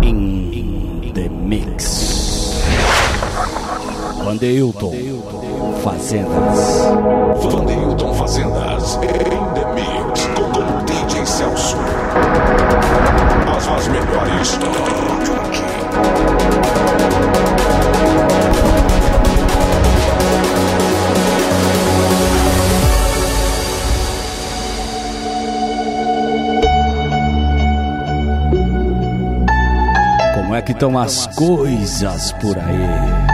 In the Mix. Vandeilton Fazendas. Vandeilton Fazendas. In the Mix. Com DJ Celso. As melhores tocam aqui. Como é que estão as coisas por aí?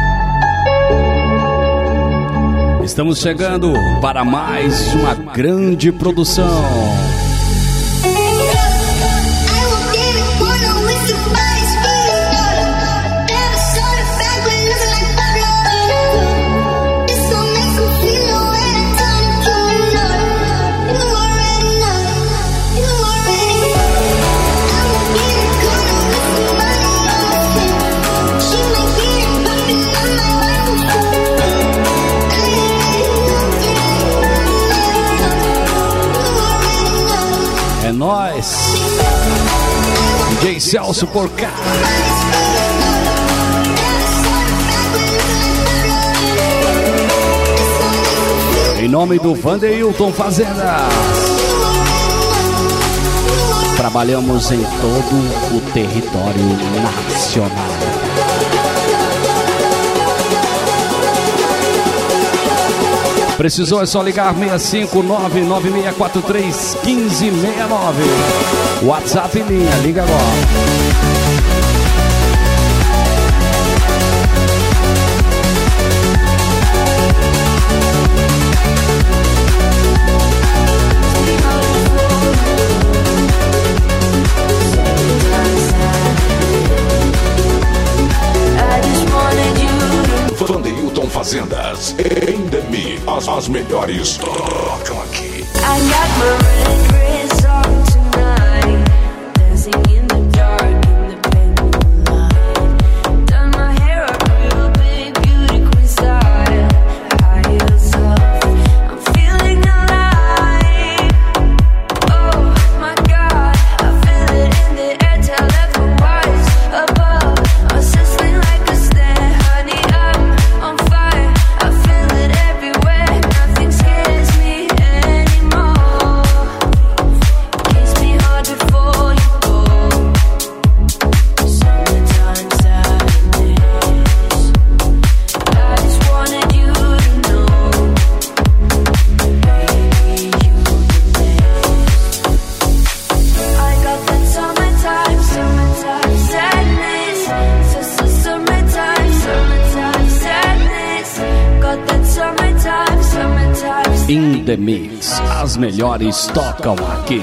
Estamos chegando para mais uma grande produção. É nóis, DJ Celso por cá. Em nome do Vandeilton Fazendas, trabalhamos em todo o território nacional. Precisou é só ligar 659-9643-1569. WhatsApp em linha, liga agora. Vandeilton Fazendas. In the Mix. As melhores tocam aqui. I got my red dress on tonight, dancing in the dark in the pale moonlight. Done my hair up real big, beauty queen style. High heels off, I'm feeling alive. Oh my God, I feel it in the air, teleport-wise above. I'm sizzling like a snare, honey, I'm on fire. I feel it everywhere, nothing scares me anymore. Kiss me hard before you go. Summertime sadness. I just wanted you to know, baby, you the best. I got that summertime sadness. Summertime sadness. Got that summertime sadness. In the Mix, as melhores tocam aqui.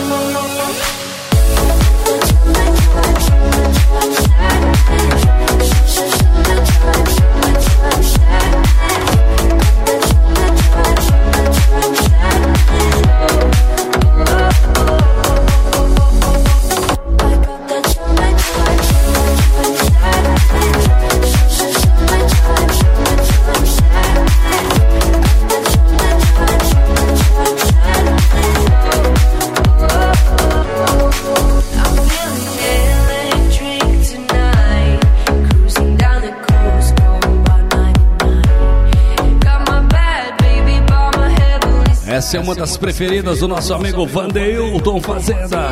I'm feeling electric tonight, cruising down the coast, going by 99. Got my bad baby by my heavenly side. Essa é uma das preferidas do nosso amigo Vandeilton Fazenda.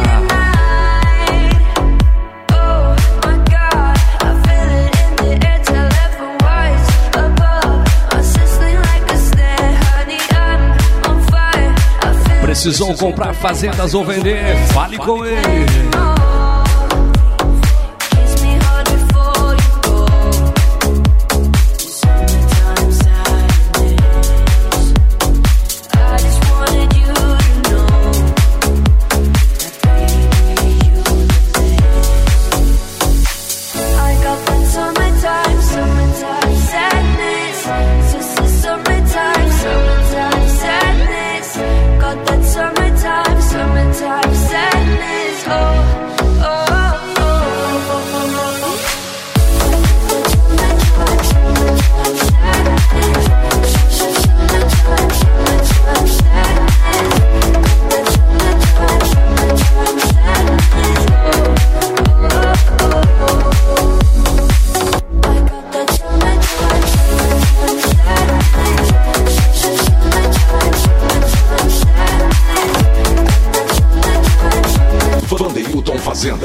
Oh my God, I feel it in the air, teleport-wise above. I'm sizzling like a snare, honey, I'm on fire. I feel Precisou comprar fazendas ou vender? Fale com ele. Kiss me hard before you go. Summertime sadness. I just wanted you to know that baby, you the best. I got that summertime sadness. Summertime sadness. Got that summertime sadness. Oh.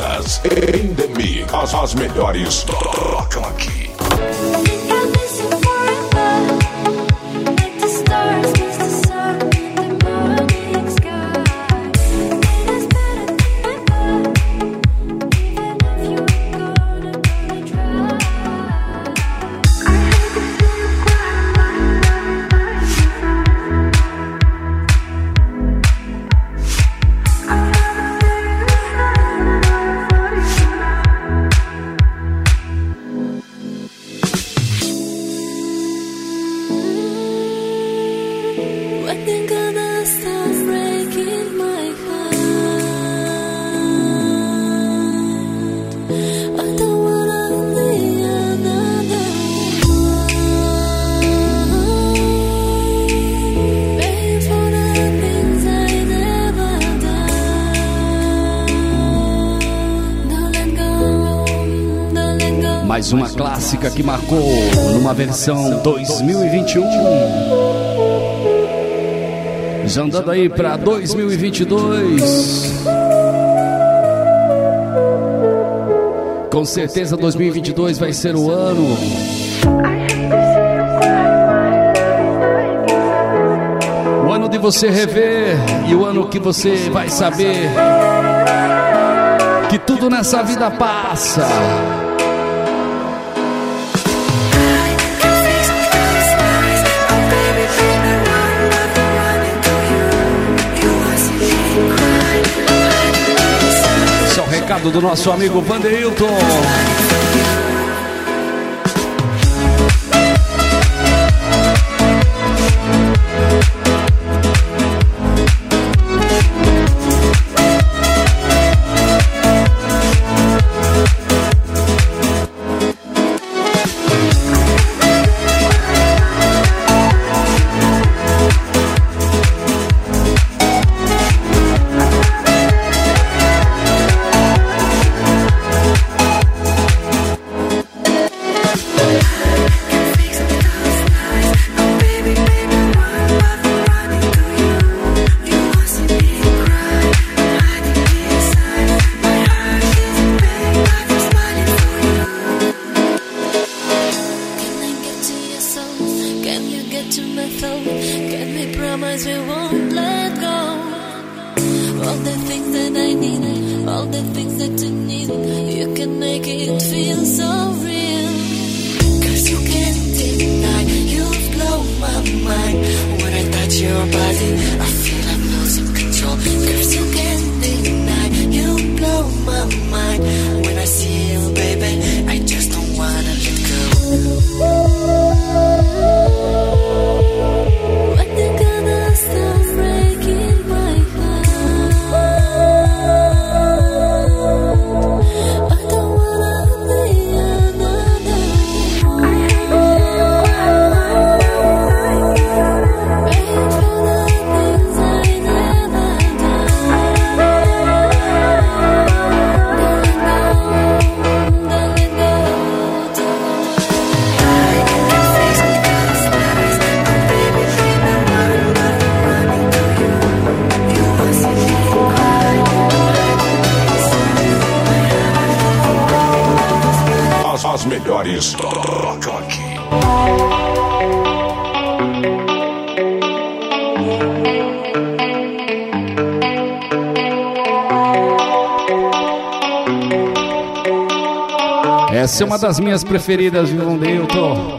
Fazendas. Em The Mix. As melhores tocam aqui. Mais uma clássica que marcou numa versão 2021. Já andando aí pra 2022. Com certeza 2022 vai ser o ano de você rever e o ano que você vai saber que tudo nessa vida passa. Esse é o recado do nosso amigo Vandeilton. As melhores tocam aqui. Essa é uma das minhas preferidas, viu, Vandeilton?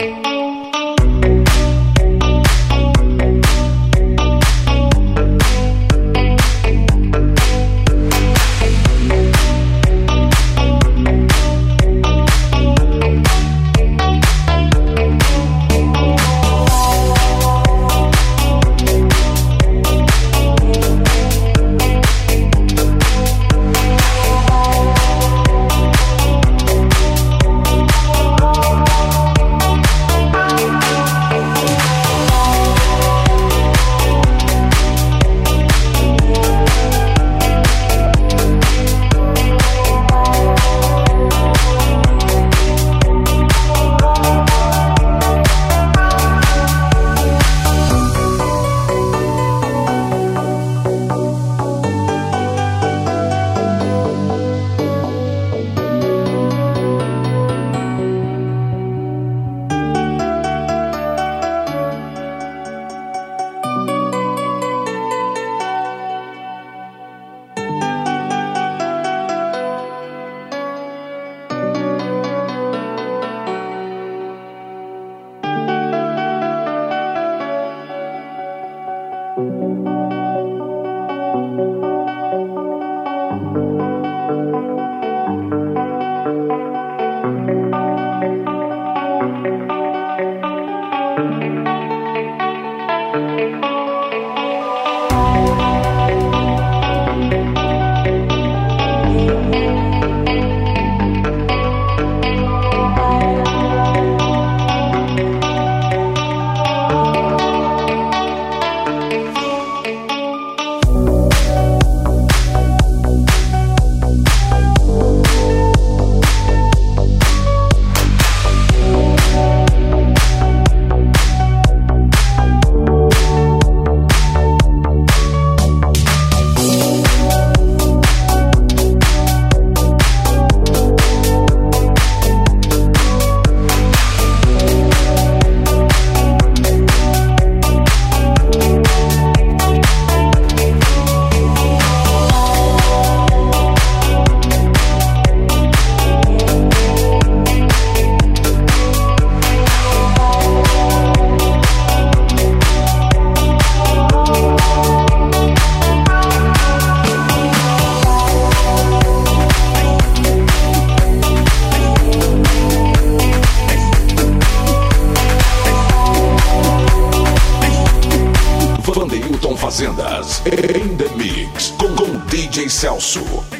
em The Mix com DJ Celso.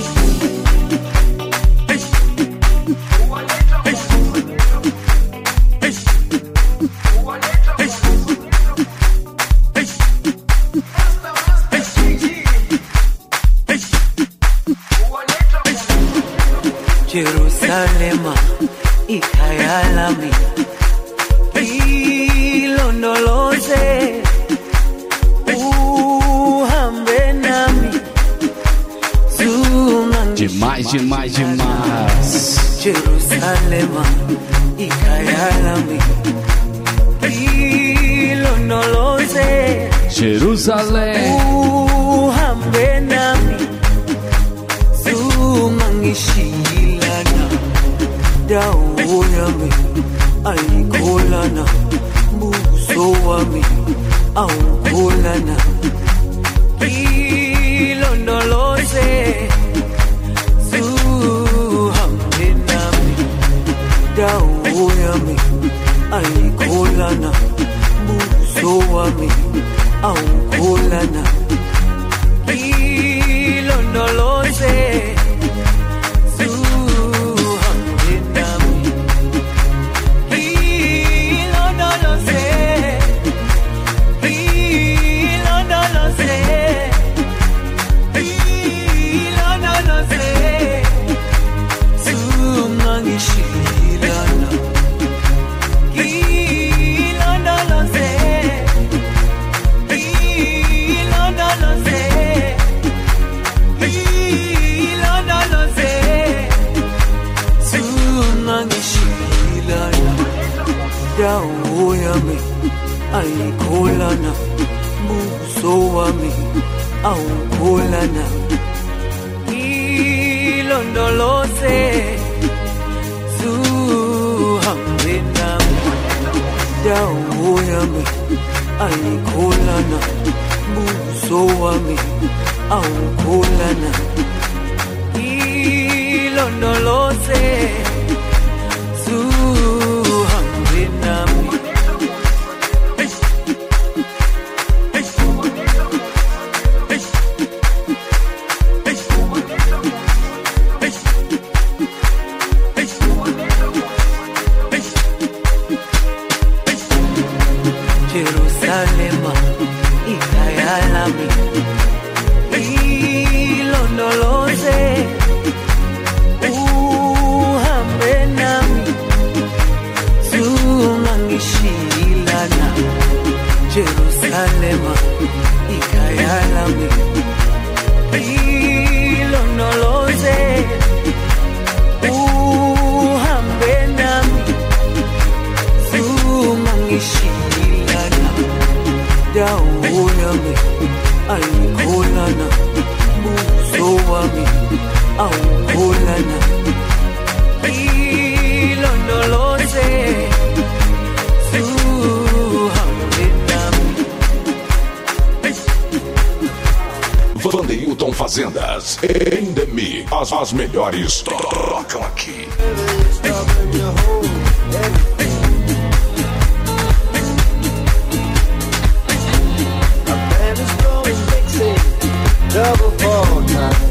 Jerusalema ikhaya lami ilondoloze uhambe nami demais, demais, demais. Jerusalema ikhaya lami ilondoloze Jerusalém uhambe nami zungangishilana dawo yami ayikholana buso wami awukholana ilondoloze zuhambe nami dawo yami ayikholana buso wami awukholana ilondoloze dawo yami ayikholana buso wami awukholana ilondoloze zuhambe nami dawo yami ayikholana buso wami awukholana ilondoloze Jerusalema ikhaya lami ilondoloze uhambe nami zungangishilana Jerusalema ikhaya lami ilondoloze uhambe nami zungangishilana dawo yami ayikholana buso wami awukholana ilondoloze zuhambe nami. Vandeilton Fazendas em The Mix. As melhores tocam aqui. Double fall time.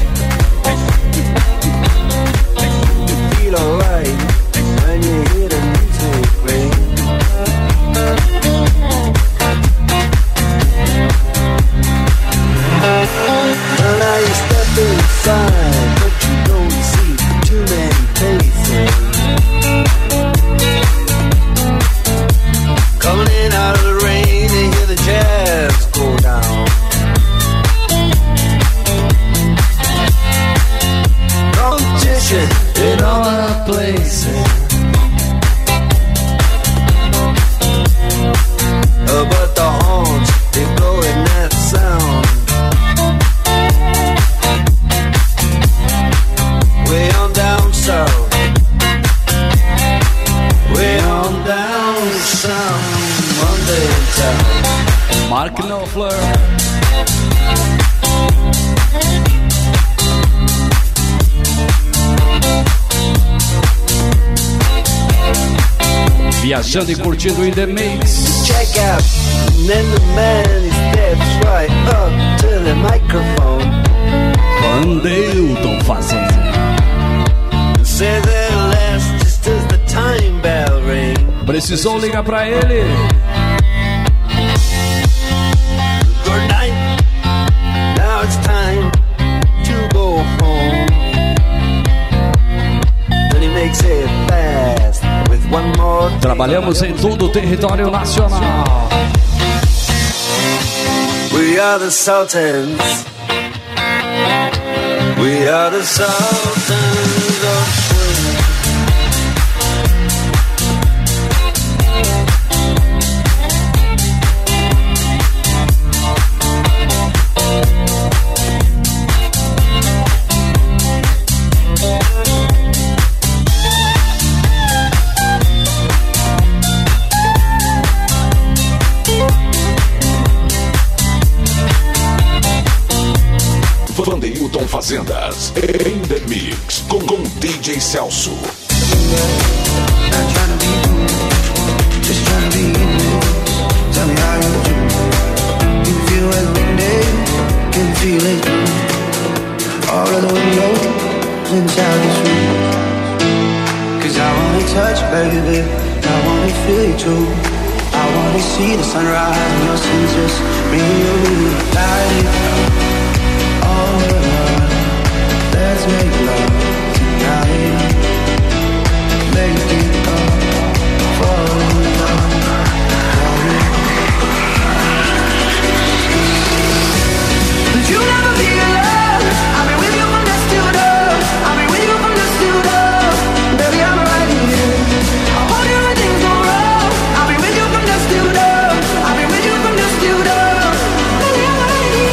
You feel alright when you hear the music play. Well, now you step inside, but you don't see too many faces. Coming in out of the rain to hear the jazz go down. In all the places, but the horns, they blow in that sound. Way on down south, way on down south, Monday town. Mark Knopfler. Viajando e curtindo em The Mix. Check out, and then the man is steps right up to the microphone. Vandeilton Fazenda. Say the last just as the time bell ring. Precisou ligar pra ele. Good night. Now it's time to go home. Then he makes it fast with one more. Trabalhamos em todo o território nacional. We are the Sultans. We are the Sultans of Swing. Vandeilton Fazendas em The Mix com DJ Celso. Not trying to be cool, just trying to be in it. Tell me how you do. You feel like windy, can feel it through all of the windows inside this room. Cause I wanna touch, baby, I wanna feel you too. I wanna see the sunrise and your sins just bring you light it up. All the love, let's make love tonight. Make it up, fall in love. But you never be alone. I'll be with you from dusk till dawn. I'll be with you from dusk till dawn. Baby, I'm right here. I'll hold you when things go wrong. I'll be with you from dusk till dawn. I'll be with you from dusk till dawn. Baby, I'm right here.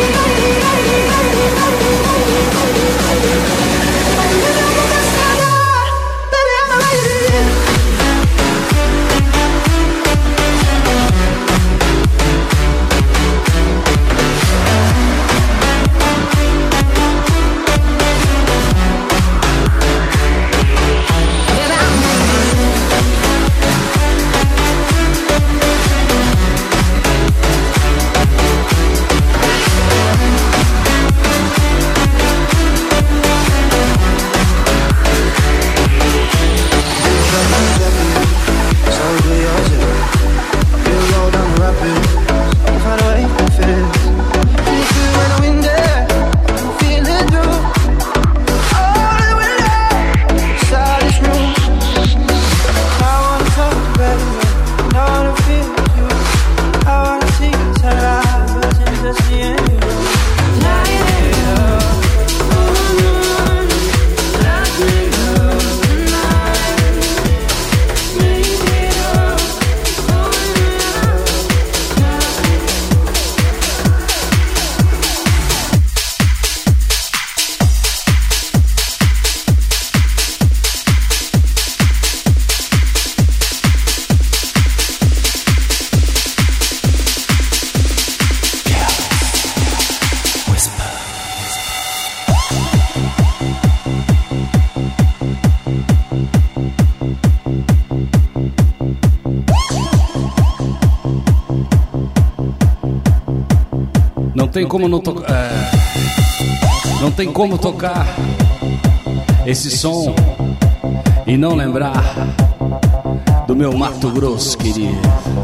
Não tem como não tocar. Não tem como tocar esse som e não lembrar do meu Mato Grosso, querido.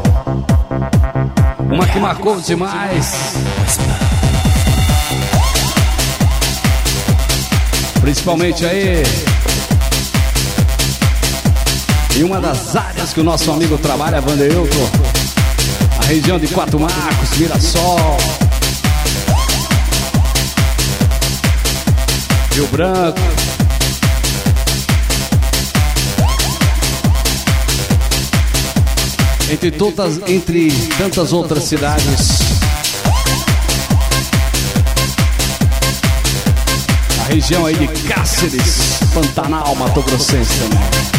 Uma que marcou demais. Principalmente aí em uma das áreas que o nosso amigo trabalha, Vandeilton, a região de Quatro Marcos, Mirassol, Rio Branco. Entre tantas outras cidades. A região aí de Cáceres, Pantanal, Mato Grossense também.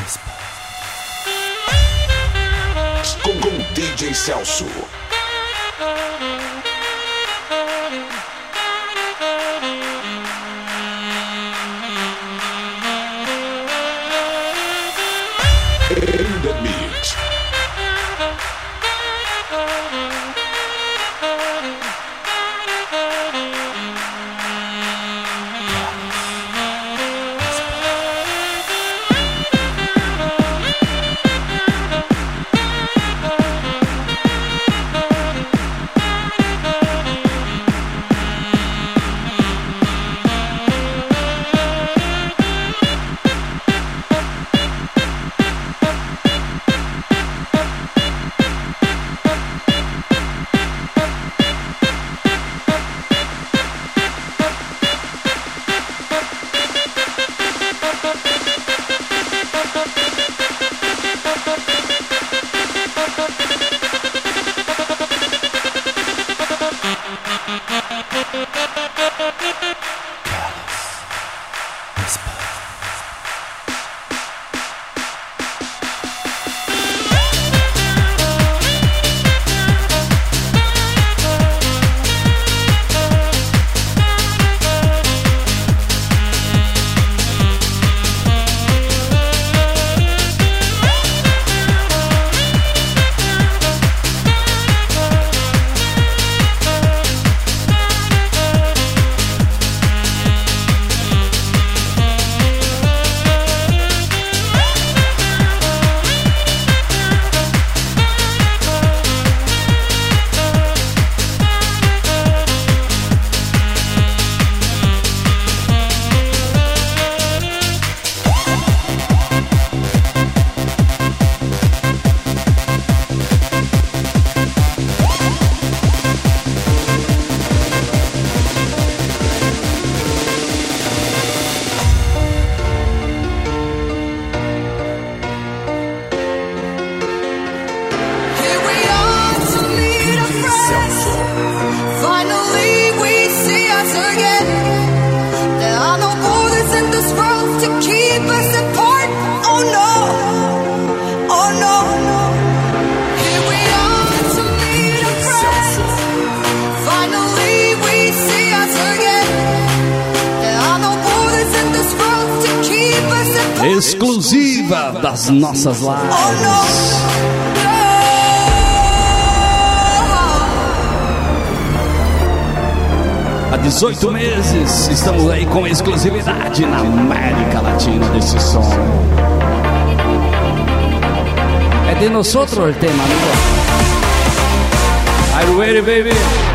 Com DJ Celso. In the mix. Exclusiva das nossas lives. Há 18 meses estamos aí com exclusividade na América Latina desse som. É de nosotros el tema, amigo. Are you ready, baby?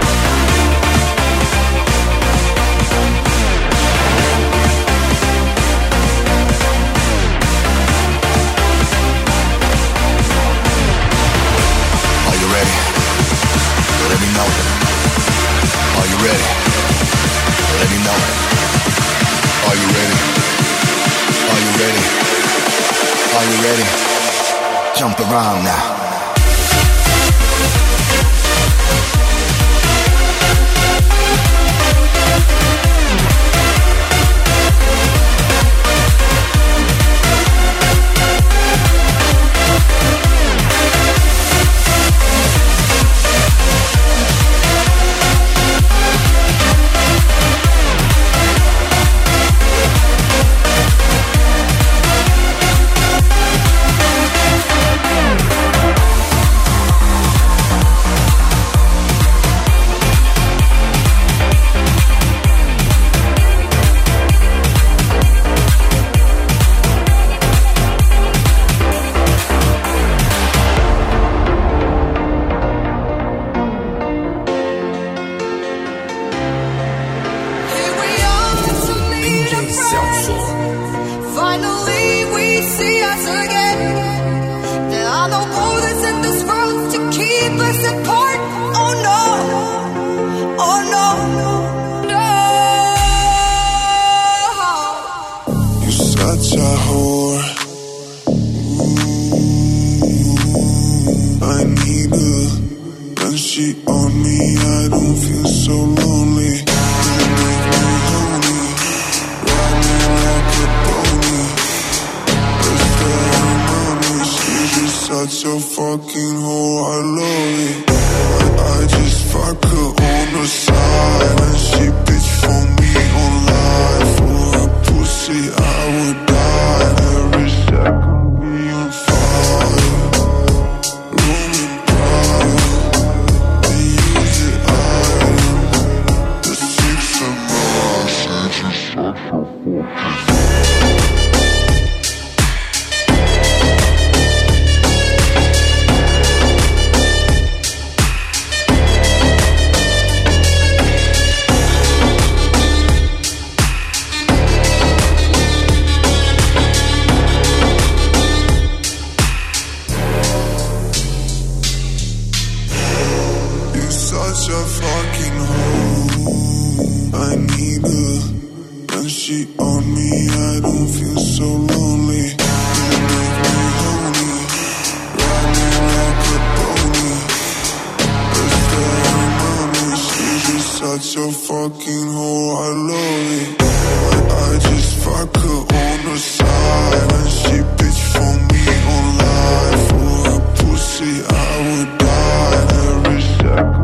Jump around now. Let's go. fucking hoe, I love it. I just fuck her on the side, and she bitch for me on life. For a pussy I would die. Every second we on fire. Roman pride, we use it iron. The six of us, and she suck her fucking. Such a fucking hoe, I need her. When she on me, I don't feel so lonely. You make me horny, ride me like a pony. Estelle mommy, she's just such a fucking hoe, I love it. I just fuck her on the side, and she bitch for me on life. For a pussy I would die. Every second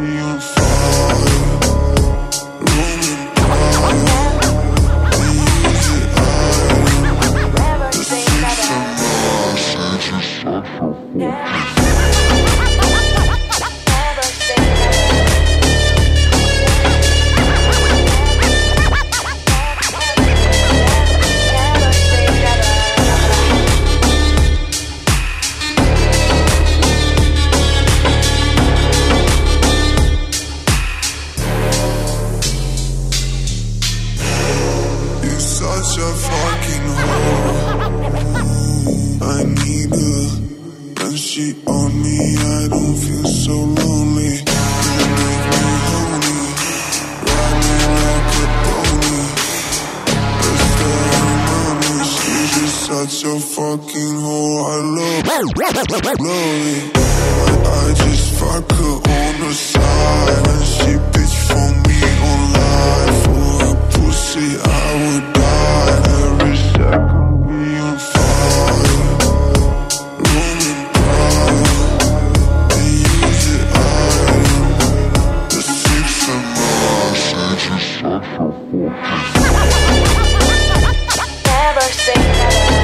such a fucking hoe, I need her. When she on me, I don't feel so lonely. You make me horny, ride me like a pony. Estelle mommy, she's just such a fucking hoe, I love it. I just fuck her on the side, and she bitch for me on life. For a pussy I would die. Every second we on fire. Roman pride, we use it iron. The six of us, and she suck her fucking. Never say never.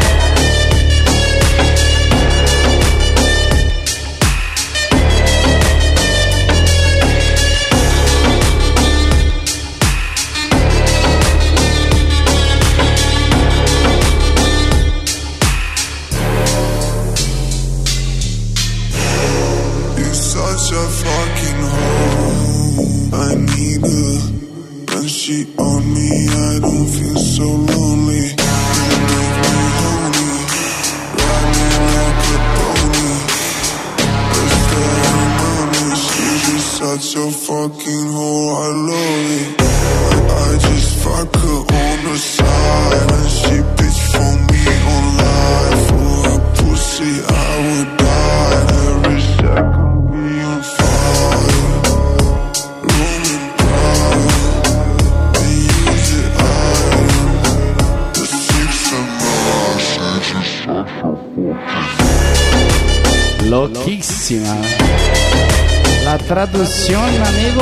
Such a fucking hoe, I need her. When she on me, I don't feel so lonely. You make me horny, ride me like a pony. Estelle mommy, she's just such a fucking hoe, I love it. I just fuck her on the side, and she bitch for me on life. For a pussy I would die. Every second on fire. Roman pride, we use it iron. The six of us, and she suck her fucking. Louquíssima. La tradução, amigo.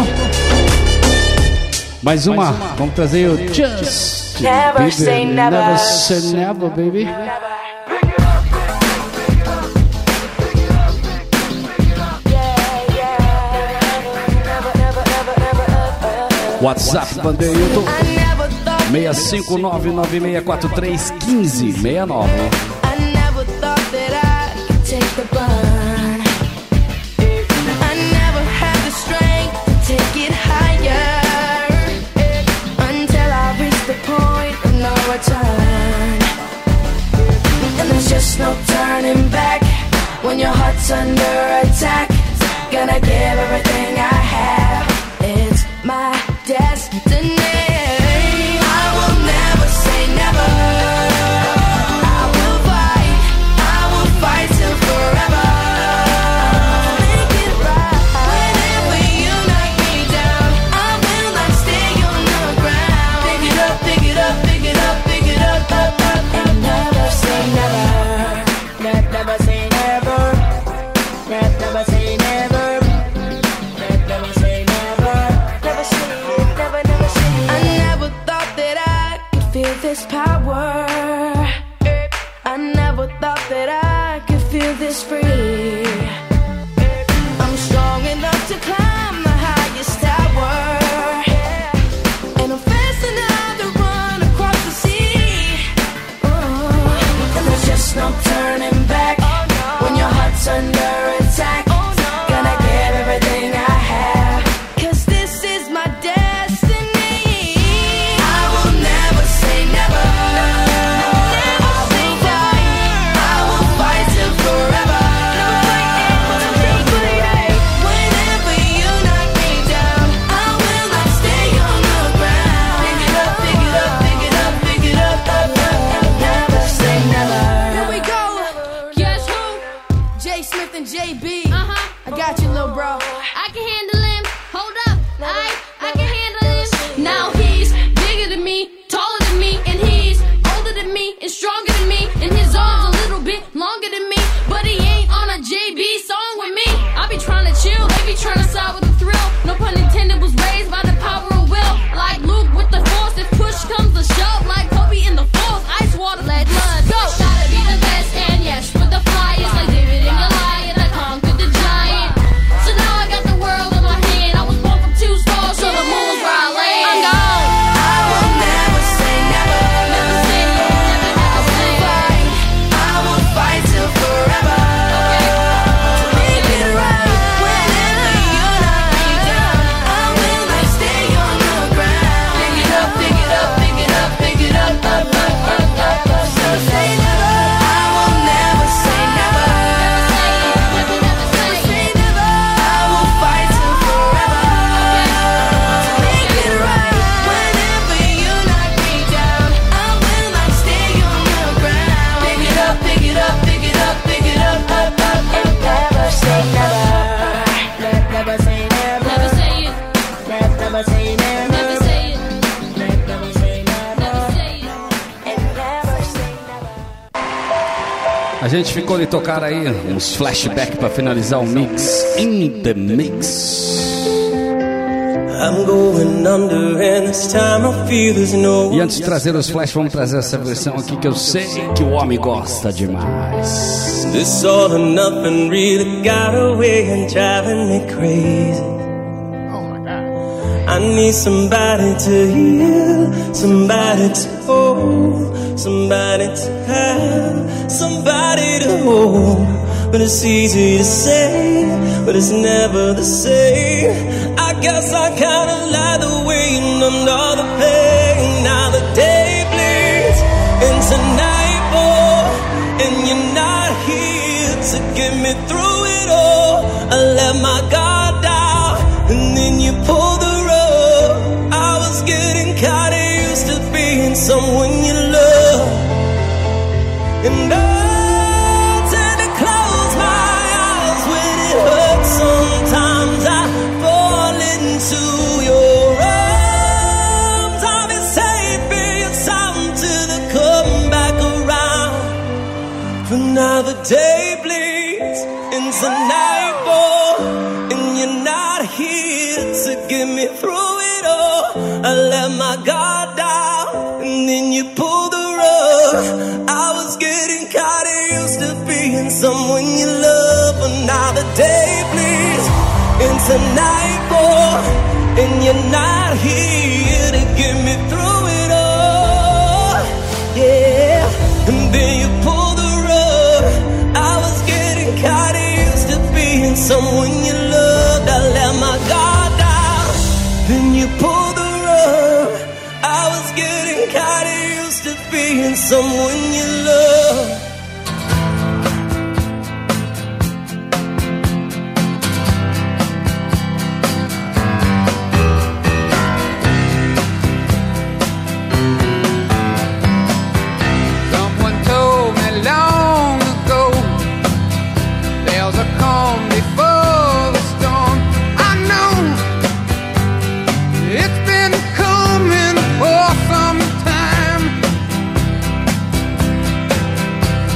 Mais uma. Vamos trazer o Just Never say never. Never say never, baby. WhatsApp, Bandeirito 65996431569. No turning back when your heart's under attack. Gonna give everything I have. It's my destiny. I will never say never. I will fight till forever. Make it right. Whenever you knock me down, I will not stay on the ground. Pick it up, pick it up, pick it up, pick it up, up, up, and never say never. Never say never. never thought that I could feel this free. I'm strong enough to climb the highest tower, and I'm fast enough to run across the sea. And there's just no turning back when your heart's under attack. Gonna give everything I have, 'cause this is my destiny. I will never say never. I will fight till forever. Whenever you knock me down, I will not stay on the ground. Pick it up, pick it up, pick it up, pick it up, up, up. Never say never. Here we go. Guess who? J Smith and JB. I got you, little bro. I can handle him. Hold up. I can handle him. Now he's bigger than me, taller than me, and he's older than me and stronger than me. And his arms a little bit longer than me, but he ain't on a JB song with me. I be trying to chill, they be trying to side with the thrill. No pun intended, was raised by the power of will. Like Luke with the force, if push comes to shove. Like Kobe in the force, ice water, let blood go. Gotta be the best, and yes, with the flyers like David and Goliath, I conquered the giant. So now I got the world in my hand. I was born from 2 stars, so the moon was where I land. I'm gone. I will never say never. Never say never, never say. I will fight till forever. Make it right. Whenever you knock me down, I will not stay on the ground. Pick it up, pick it up, pick it up, pick it up, up, up, up, up, up. So say never. I will never say never. Never say Say never. I will fight till forever. Make it right. Whenever you knock me down, I will not stay on the ground. Pick it up, pick it up, pick it up, pick it up, up, up, up. Never say never. Never say never. Never say it. Never say never. Never say it. Never say never. Never say it. And never say never. A gente ficou de tocar aí uns flashbacks pra finalizar o mix. In the Mix. I'm going under and this time I feel there's no E antes de trazer os flash, vamos trazer essa versão aqui que eu sei que o homem gosta demais. This all or nothing really got away and driving me crazy. I need somebody to heal, somebody to hold, somebody to have, somebody to hold. But it's easy to say, but it's never the same. I guess I kinda like the way you numbed all the pain. Now the day bleeds into nightfall, and you're not here to get me through it all. I let my guard down, and then you pulled the rug. I was getting kinda used to being someone you love, and I tend to close my eyes when it hurts. Sometimes I fall into your arms. I'll be safe in your time till they come back around. But now the day bleeds into nightfall, and you're not here to get me through it all. I let my guard down, and then you pulled the rug. I was getting kinda used to being someone you love, but now the day bleeds into nightfall, and you're not here to get me through it all. Yeah, and then you pull the rug. I was getting kinda used to being someone you loved. I let my guard down, then you pull the rug. I was getting kinda used to being someone you love. Someone told me long ago there's a calm before the storm. I know it's been coming for some time.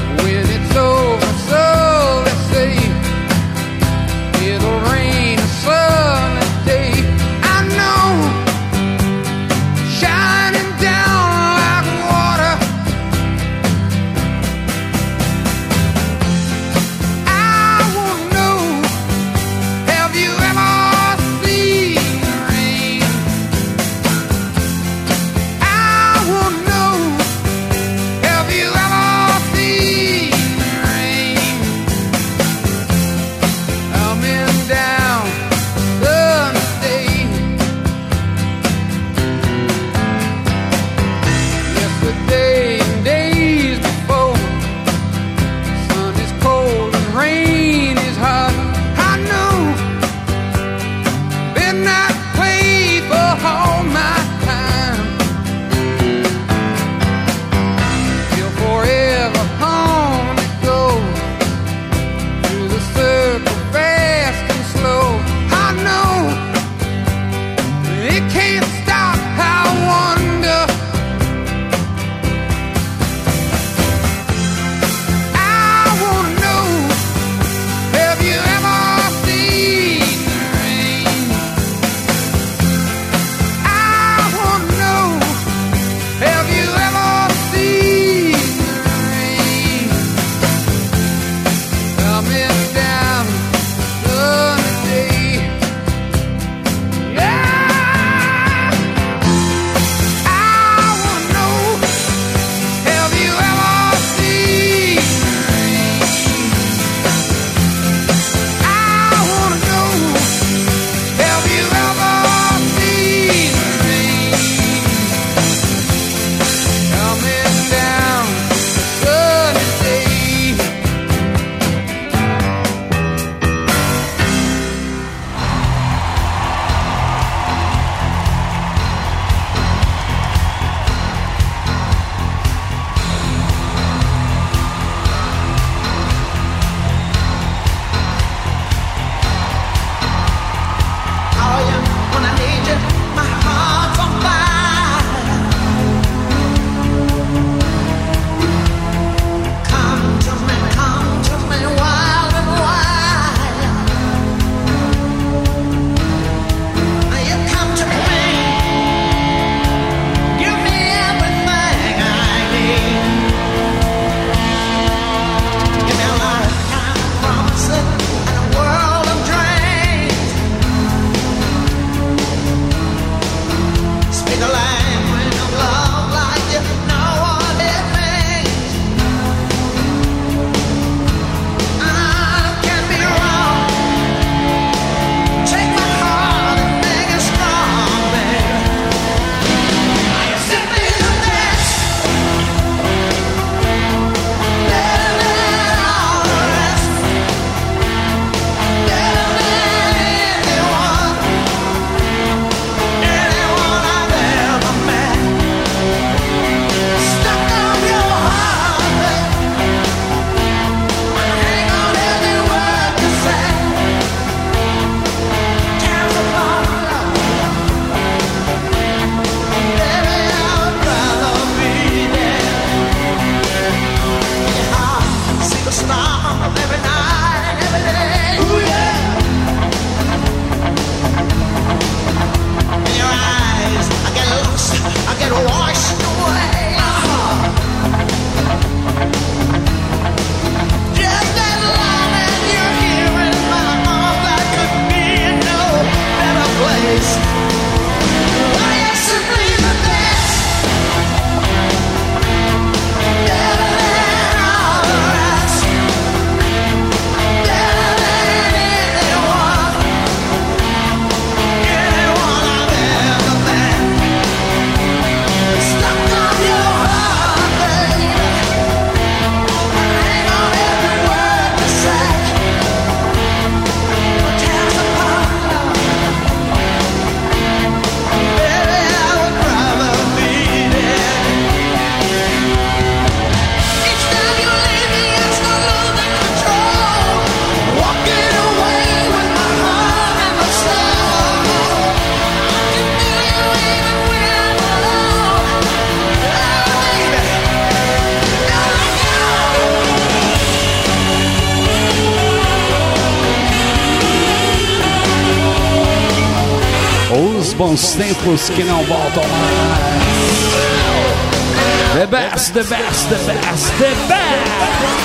Os bons tempos que não voltam mais. The best, the best, the best, the best.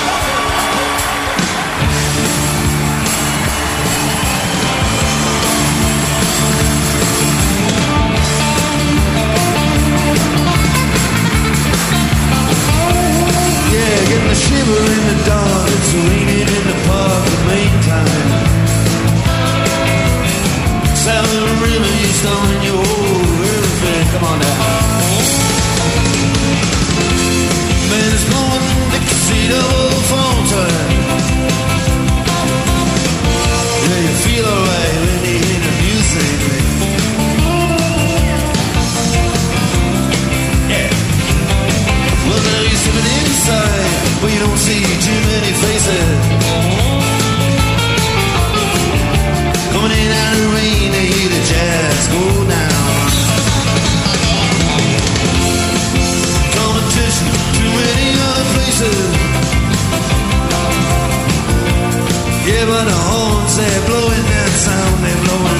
Getting a shiver in the dark. It's raining in the park the main time. Sound of the river, you stomping your whole everything. Come on now. Man, it's blowing Dixie double fountain. Yeah, you feel alright when you hear the music. Yeah. Well, now you're sitting inside, but you don't see too many faces. Coming in out of the rain, they hear the jazz go down. Competition, too many other places. Yeah, but the horns, they're blowing that sound, they're blowing.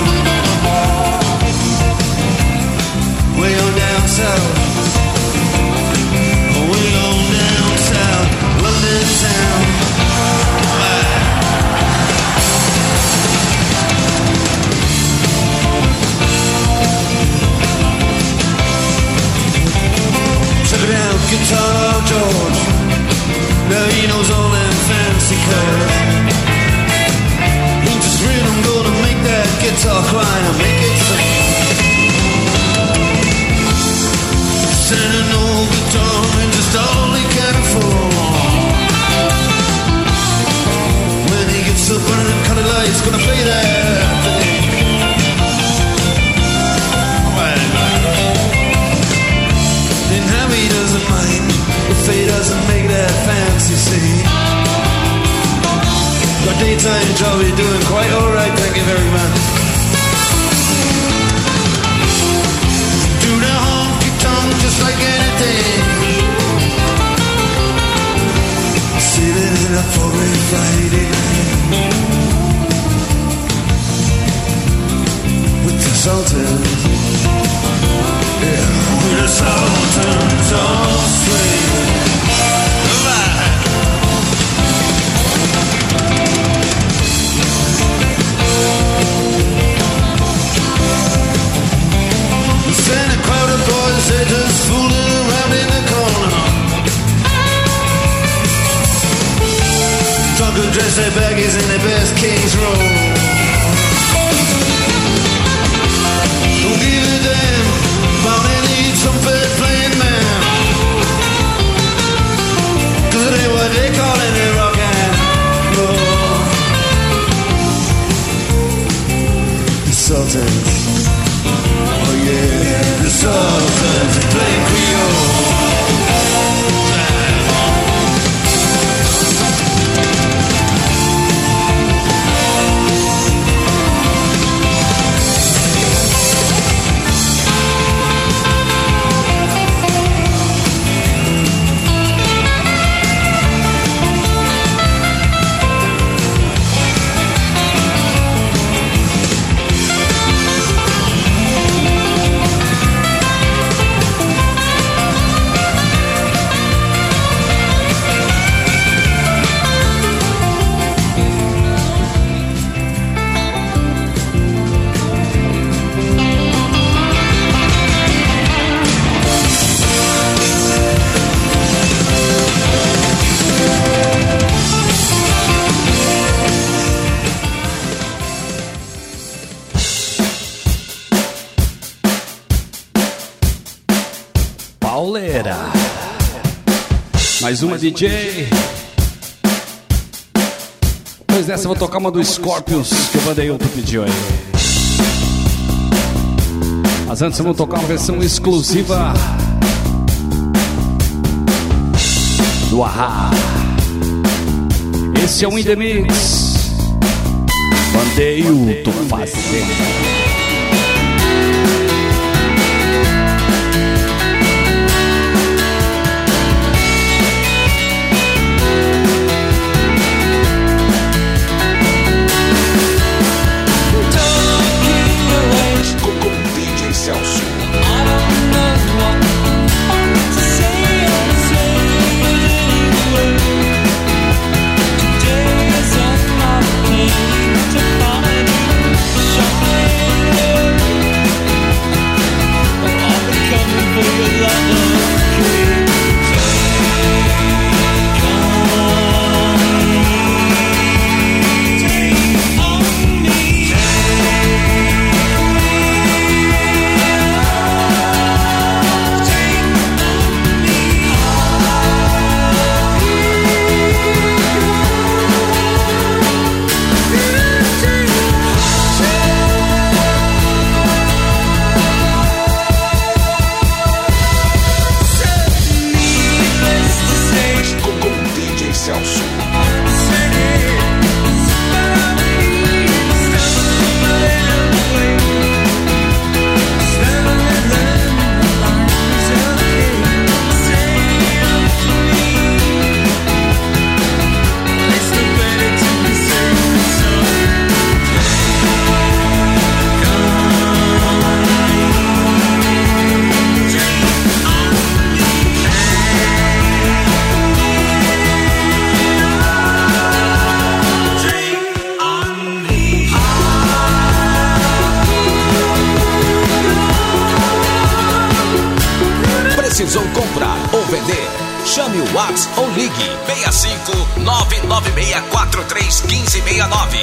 Way on down south. Way on down south, London town. Check it out, Guitar George. Now he knows all them fancy curves. He just rhythm gonna make that guitar cry and make it sing. Sending old guitar and just all he can afford. When he gets up under the colored lights, gonna play that thing. Then Harry doesn't mind if he doesn't make that fancy scene. Got daytime job, you're doing quite alright, thank you very much. Do the honky tonk just like anything. Sitting in a foreign Friday with the Sultans. Yeah, with the Sultans on swing. And a crowd of boys, they're just fooling around in the corner. Drunken dress their baggies in their best King's Row. Don't give a damn about any trumpet playing man. Cause it ain't what they call it, they rock and roll. The Sultans. Oh yeah, the Sultans play Creole. Pauleira. Mais uma DJ. Depois dessa eu vou tocar uma do Scorpions que o Vandeilton pediu aí. Mas antes eu vou tocar uma versão exclusiva do Ahá. Esse é o In The Mix. Vandeilton fazendo. DJ Precisou comprar ou vender? Chame o Whats ou ligue 65 99643 1569.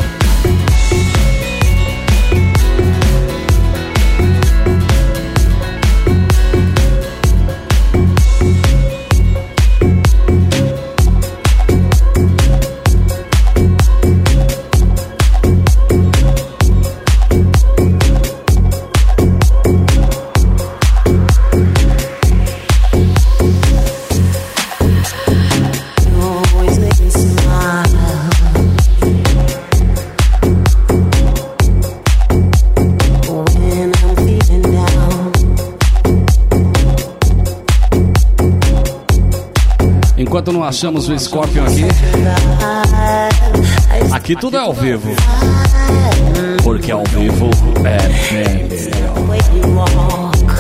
Always make me smile. When I'm feeling down. Enquanto não achamos o Scorpion aqui tudo é ao vivo. Porque ao vivo é melhor. The way you walk.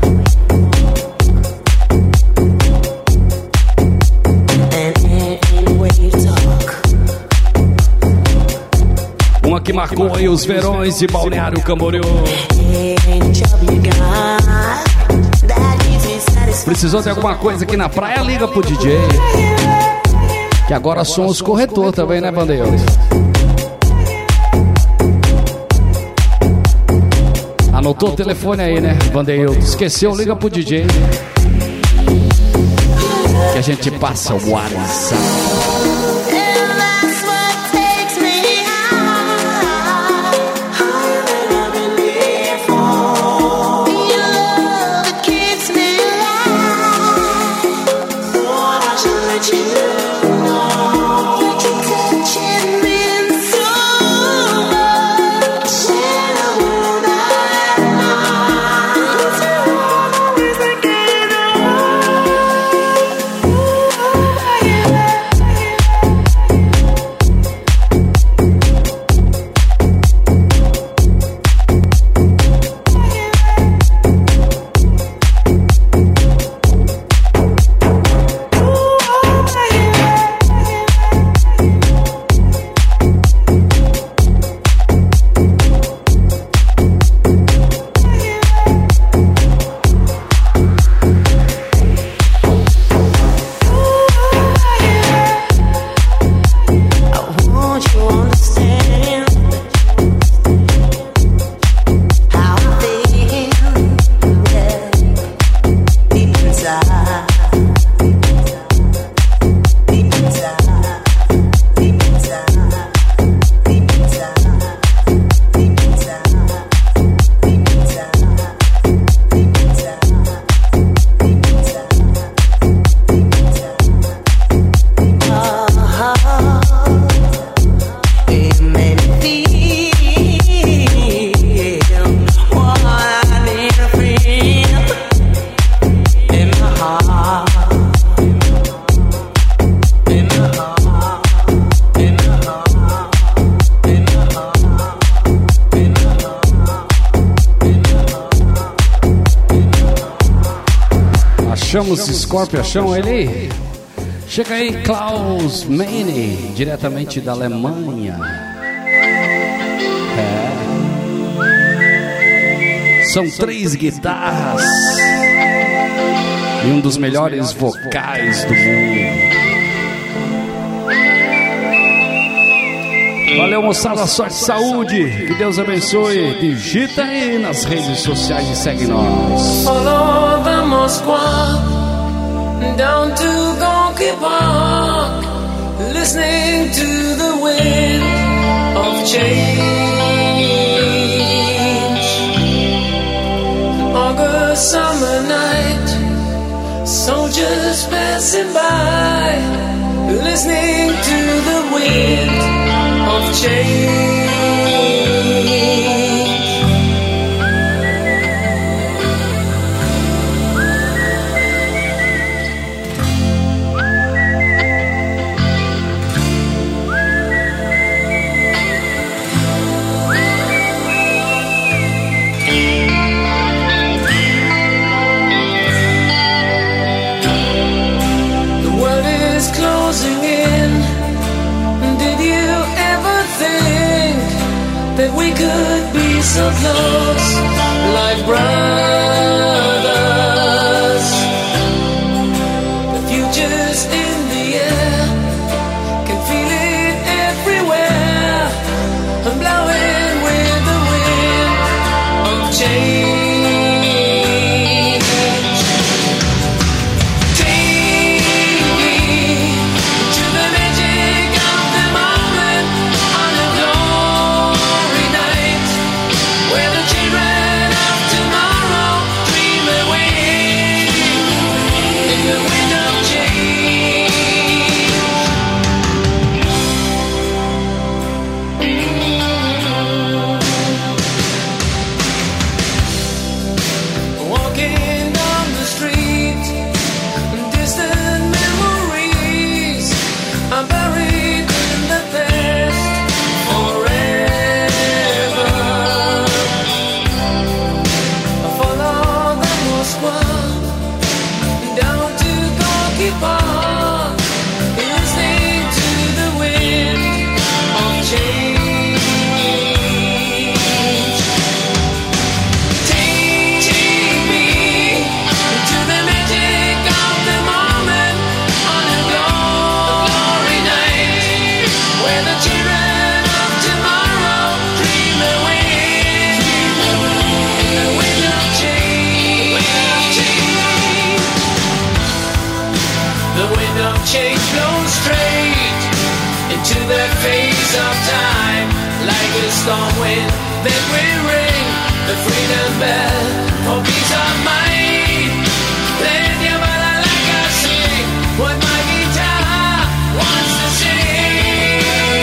And the way you talk. Uma que marcou aí os verões de Balneário Camboriú. Ain't job you got. That keeps me satisfied. Precisou de alguma coisa aqui na praia? Liga pro DJ. Que agora somos corretor também, né, Bandeiros? Anotou o telefone aí, né, Vandeilton? Esqueceu, liga pro DJ. Que a gente passa o WhatsApp. And that's what takes me high. Higher than I've been before. Your love, it keeps me alive. Thought I should let you know that you're touching me so much. And I will not mind. You're always thinking Achamos Scorpion, achamos ele. Chega aí, Klaus Meine, diretamente da Alemanha. São 3 guitarras e um dos melhores vocais do mundo. Valeu, moçada, sorte e saúde. Que Deus abençoe. Digita aí nas redes sociais e segue nós. Follow the Moskwa down to Gonky Park, listening to the wind of change. August summer night, soldiers passing by, listening listening to the wind of change. The world is closing in. Did you ever think that we could be so close, like brothers? The future's in the air, can feel it everywhere. I'm blowing with the wind of change. Take me to the magic of the moment on a glory night, where the children of tomorrow dream away in the wind of change. Walking down the street, distant memories are buried in the past forever. I follow the Moskva down to Gorky Park, listening to the wind of change. Take me to the magic of the moment on a glory night, where the children of tomorrow dream away in the wind of change. The wind of change blows straight into the face of time, like a storm wind that will ring the freedom bell for peace of mind. Let your body like I sing what my guitar wants to sing.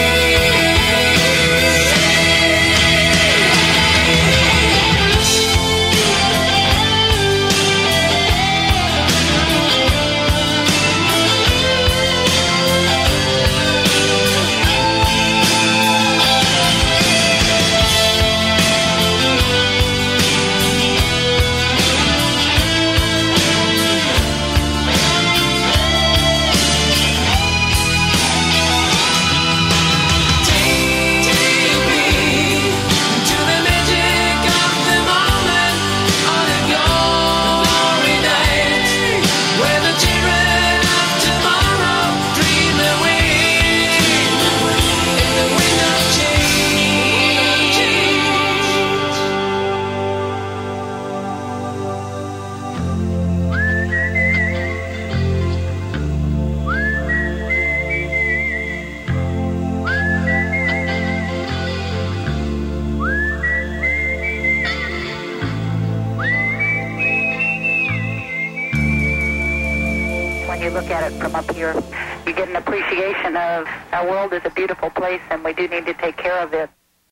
When you look at it from up here, you get an appreciation of our world is a beautiful place and we do need to take care of it.